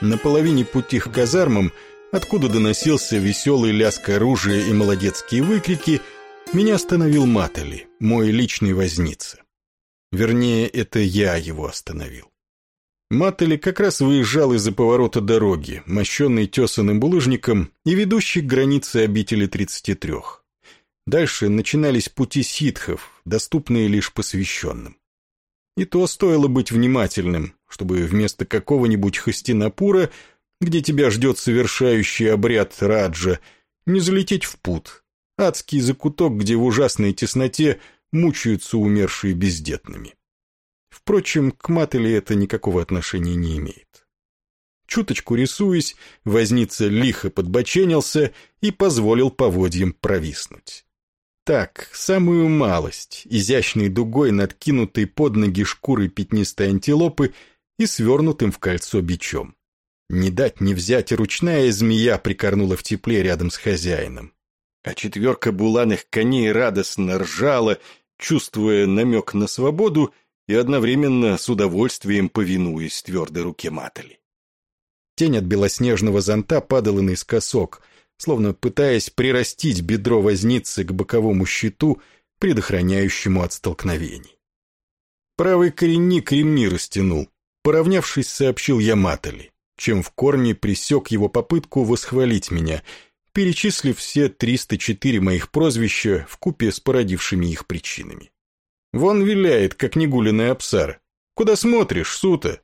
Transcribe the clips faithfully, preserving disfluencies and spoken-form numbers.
На половине пути к казармам, откуда доносился веселый лязг оружия и молодецкие выкрики, меня остановил Маттели, мой личный возница. Вернее, это я его остановил. Маттели как раз выезжал из-за поворота дороги, мощенный тесаным булыжником и ведущий к границе обители тридцати трёх. Дальше начинались пути ситхов, доступные лишь посвященным. И то стоило быть внимательным, чтобы вместо какого-нибудь Хастинапура, где тебя ждет совершающий обряд раджа, не залететь в пут, адский закуток, где в ужасной тесноте мучаются умершие бездетными. Впрочем, к Маттели это никакого отношения не имеет. Чуточку рисуясь, возница лихо подбоченился и позволил поводьям провиснуть. Так, самую малость, изящной дугой надкинутой под ноги шкурой пятнистой антилопы и свернутым в кольцо бичом. Не дать не взять, ручная змея прикорнула в тепле рядом с хозяином. А четверка буланых коней радостно ржала, чувствуя намек на свободу и одновременно с удовольствием повинуясь твердой руке Маттели. Тень от белоснежного зонта падала наискосок, словно пытаясь прирастить бедро возницы к боковому щиту, предохраняющему от столкновений. Правый коренник ремни растянул. Поравнявшись, сообщил я Маттели, чем в корне пресек его попытку восхвалить меня, перечислив все триста четыре моих прозвища вкупе с породившими их причинами. Вон виляет, как негуленная апсара. Куда смотришь, сута?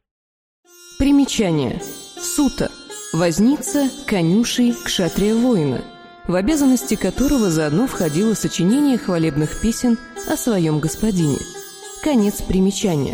Примечание. Сута. Возница, конюший, кшатрия-воина, в обязанности которого заодно входило сочинение хвалебных песен о своем господине. Конец примечания.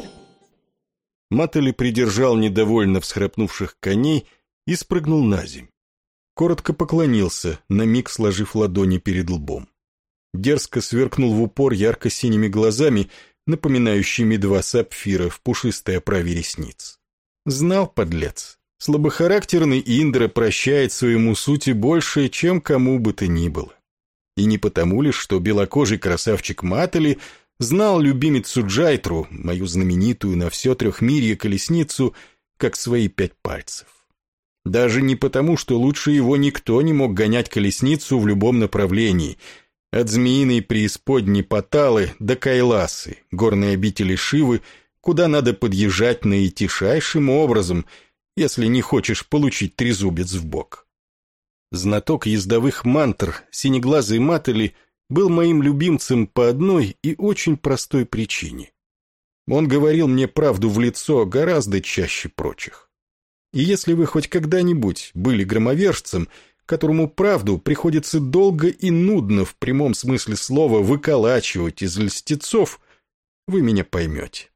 Маттели придержал недовольно всхрапнувших коней и спрыгнул на земь. Коротко поклонился, на миг сложив ладони перед лбом. Дерзко сверкнул в упор ярко-синими глазами, напоминающими два сапфира в пушистой оправе ресниц. Знал, подлец, слабохарактерный Индра прощает своему сути больше, чем кому бы то ни было. И не потому лишь, что белокожий красавчик Маттели знал любимицу Джайтру, мою знаменитую на все трехмирье колесницу, как свои пять пальцев. Даже не потому, что лучше его никто не мог гонять колесницу в любом направлении, от змеиной преисподней Паталы до Кайласы, горной обители Шивы, куда надо подъезжать наитишайшим образом, если не хочешь получить трезубец в бок. Знаток ездовых мантр, синеглазый Маттели, был моим любимцем по одной и очень простой причине. Он говорил мне правду в лицо гораздо чаще прочих. И если вы хоть когда-нибудь были громовержцем, которому правду приходится долго и нудно в прямом смысле слова выколачивать из льстецов, вы меня поймете.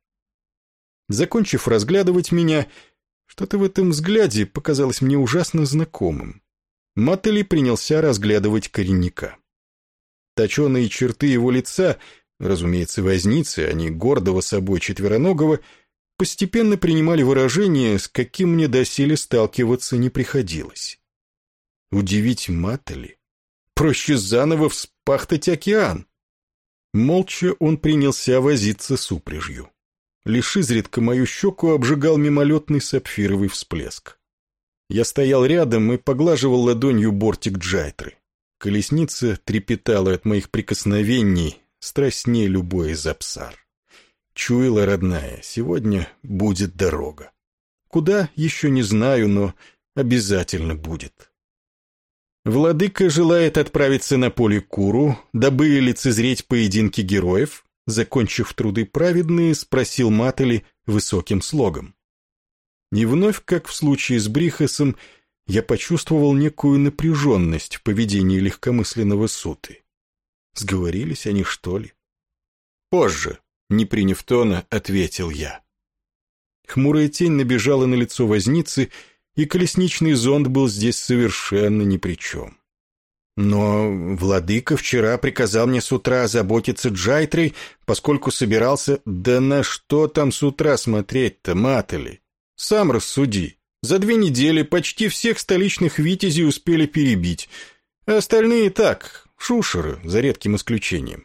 Закончив разглядывать меня, что-то в этом взгляде показалось мне ужасно знакомым. Маттели принялся разглядывать коренника. Точеные черты его лица, разумеется, возницы, а не гордого собой четвероногого, постепенно принимали выражение, с каким мне доселе сталкиваться не приходилось. Удивить Маттели? Проще заново вспахтать океан. Молча он принялся возиться с упряжью. Лишь изредка мою щеку обжигал мимолетный сапфировый всплеск. Я стоял рядом и поглаживал ладонью бортик Джайтры. Колесница трепетала от моих прикосновений, страстнее любой из апсар. Чуяла родная, сегодня будет дорога. Куда, еще не знаю, но обязательно будет. Владыка желает отправиться на поле Куру, дабы лицезреть поединки героев, закончив труды праведные, спросил Маттели высоким слогом. И вновь, как в случае с Брихасом, я почувствовал некую напряженность в поведении легкомысленного суты. Сговорились они, что ли? Позже, не приняв тона, ответил я. Хмурая тень набежала на лицо возницы, и колесничный зонт был здесь совершенно ни при чем. Но владыка вчера приказал мне с утра озаботиться Джайтрой, поскольку собирался... Да на что там с утра смотреть-то, Маттели? Сам рассуди. За две недели почти всех столичных витязей успели перебить, а остальные так, шушеры, за редким исключением.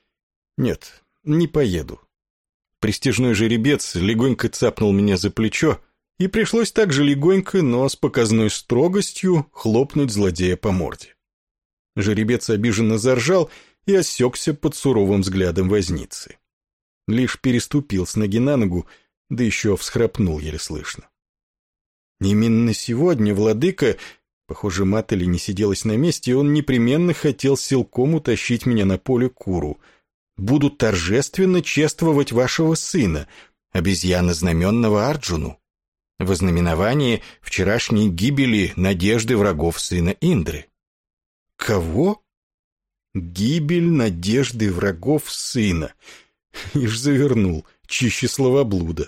Нет, не поеду. Престижной жеребец легонько цапнул меня за плечо и пришлось также легонько, но с показной строгостью хлопнуть злодея по морде. Жеребец обиженно заржал и осекся под суровым взглядом возницы. Лишь переступил с ноги на ногу, да еще всхрапнул еле слышно. Именно сегодня владыка, похоже, Маттели не сиделась на месте, и он непременно хотел силком утащить меня на поле куру. «Буду торжественно чествовать вашего сына, обезьяно-знаменного Арджуну, во знаменовании вчерашней гибели надежды врагов сына Индры». «Кого?» «Гибель надежды врагов сына». Ишь завернул, чище словоблуда.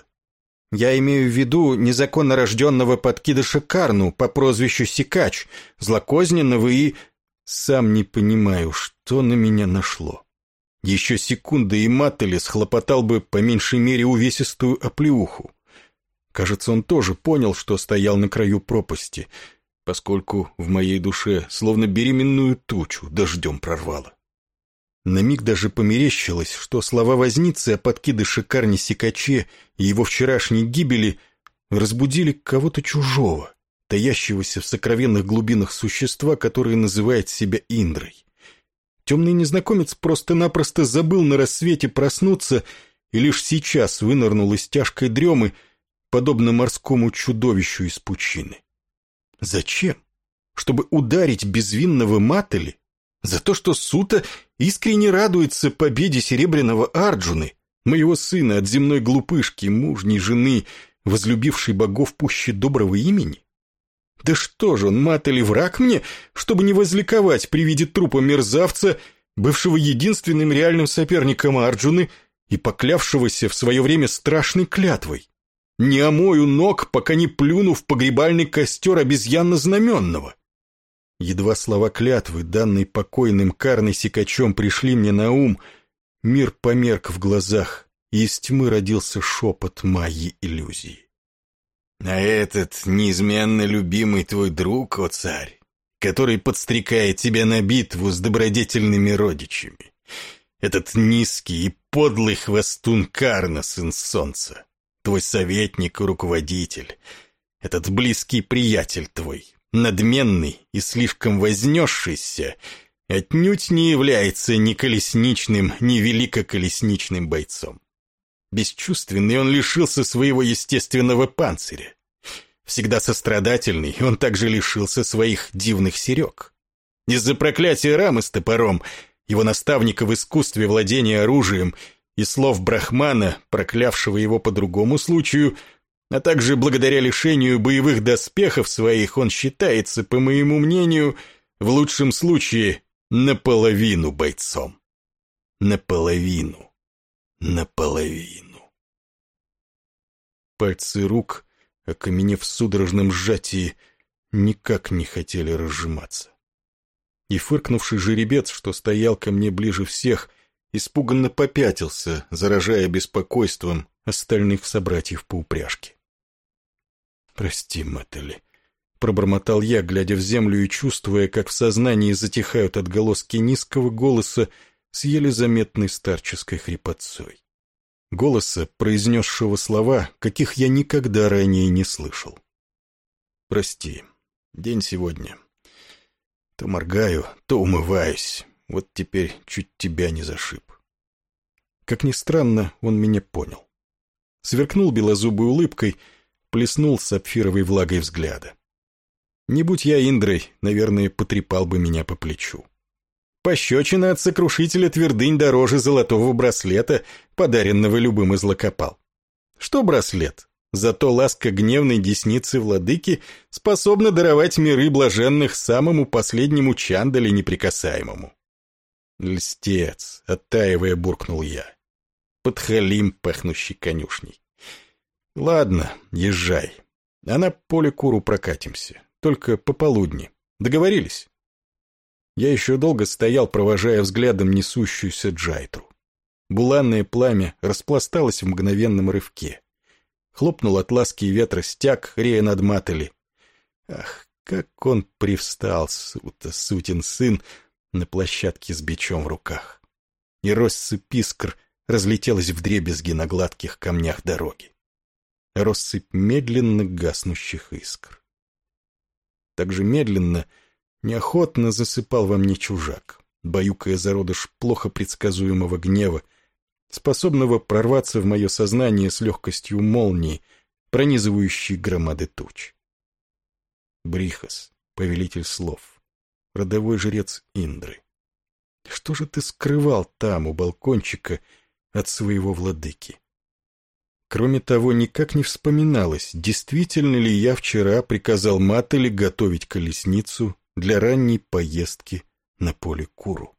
«Я имею в виду незаконно рожденного подкидыша Карну по прозвищу Сикач, злокозненного и...» Сам не понимаю, что на меня нашло. Еще секунда, и Маттели схлопотал бы по меньшей мере увесистую оплеуху. Кажется, он тоже понял, что стоял на краю пропасти, поскольку в моей душе словно беременную тучу дождем прорвало. На миг даже померещилось, что слова возницы о подкидыше Карне Сикаче и его вчерашней гибели разбудили кого-то чужого, таящегося в сокровенных глубинах существа, которое называет себя Индрой. Темный незнакомец просто-напросто забыл на рассвете проснуться и лишь сейчас вынырнул из тяжкой дремы, подобно морскому чудовищу из пучины. Зачем? Чтобы ударить безвинного Маттели? За то, что Сута искренне радуется победе серебряного Арджуны, моего сына от земной глупышки, мужней жены, возлюбившей богов пуще доброго имени? Да что же он, Маттели, враг мне, чтобы не возликовать при виде трупа мерзавца, бывшего единственным реальным соперником Арджуны и поклявшегося в свое время страшной клятвой? Не омою ног, пока не плюну в погребальный костер обезьянно-знаменного. Едва слова клятвы, данной покойным Карной Сикачом, пришли мне на ум, мир померк в глазах, и из тьмы родился шепот моей иллюзии. «А этот неизменно любимый твой друг, о царь, который подстрекает тебя на битву с добродетельными родичами, этот низкий и подлый хвостун Карна, сын солнца, твой советник и руководитель, этот близкий приятель твой, надменный и слишком вознесшийся, отнюдь не является ни колесничным, ни великоколесничным бойцом. Бесчувственный он лишился своего естественного панциря. Всегда сострадательный, он также лишился своих дивных серег. Из-за проклятия рамы с топором, его наставника в искусстве владения оружием и слов Брахмана, проклявшего его по другому случаю, а также благодаря лишению боевых доспехов своих, он считается, по моему мнению, в лучшем случае, наполовину бойцом. Наполовину. Наполовину. Пальцы рук, окаменев в судорожном сжатии, никак не хотели разжиматься. И фыркнувший жеребец, что стоял ко мне ближе всех, испуганно попятился, заражая беспокойством остальных собратьев по упряжке. «Прости, Маттели», — пробормотал я, глядя в землю и чувствуя, как в сознании затихают отголоски низкого голоса с еле заметной старческой хрипотцой. Голоса, произнесшего слова, каких я никогда ранее не слышал. «Прости, день сегодня. То моргаю, то умываюсь. Вот теперь чуть тебя не зашиб». Как ни странно, он меня понял. Сверкнул белозубой улыбкой, плеснул сапфировой влагой взгляда. Не будь я Индрой, наверное, потрепал бы меня по плечу. Пощечина от сокрушителя твердынь дороже золотого браслета, подаренного любым из лакопал. Что браслет? Зато ласка гневной десницы владыки способна даровать миры блаженных самому последнему чандале неприкасаемому. Льстец, оттаивая, буркнул я. Подхалим, пахнущий конюшней. Ладно, езжай. А на поле куру прокатимся. Только пополудни. Договорились? Я еще долго стоял, провожая взглядом несущуюся Джайтру. Буланное пламя распласталось в мгновенном рывке. Хлопнул от ласки ветра стяг, рея над Маттели. Ах, как он привстал, сута, сутин сын, на площадке с бичом в руках. И россыпь искр разлетелась вдребезги на гладких камнях дороги. россыпь медленно гаснущих искр. Так же медленно, неохотно засыпал во мне чужак, баюкая зародыш плохо предсказуемого гнева, способного прорваться в мое сознание с легкостью молнии, пронизывающей громады туч. Брихас, повелитель слов, родовой жрец Индры. Что же ты скрывал там, у балкончика, от своего владыки? Кроме того, никак не вспоминалось, действительно ли я вчера приказал Маттели готовить колесницу для ранней поездки на поле Куру.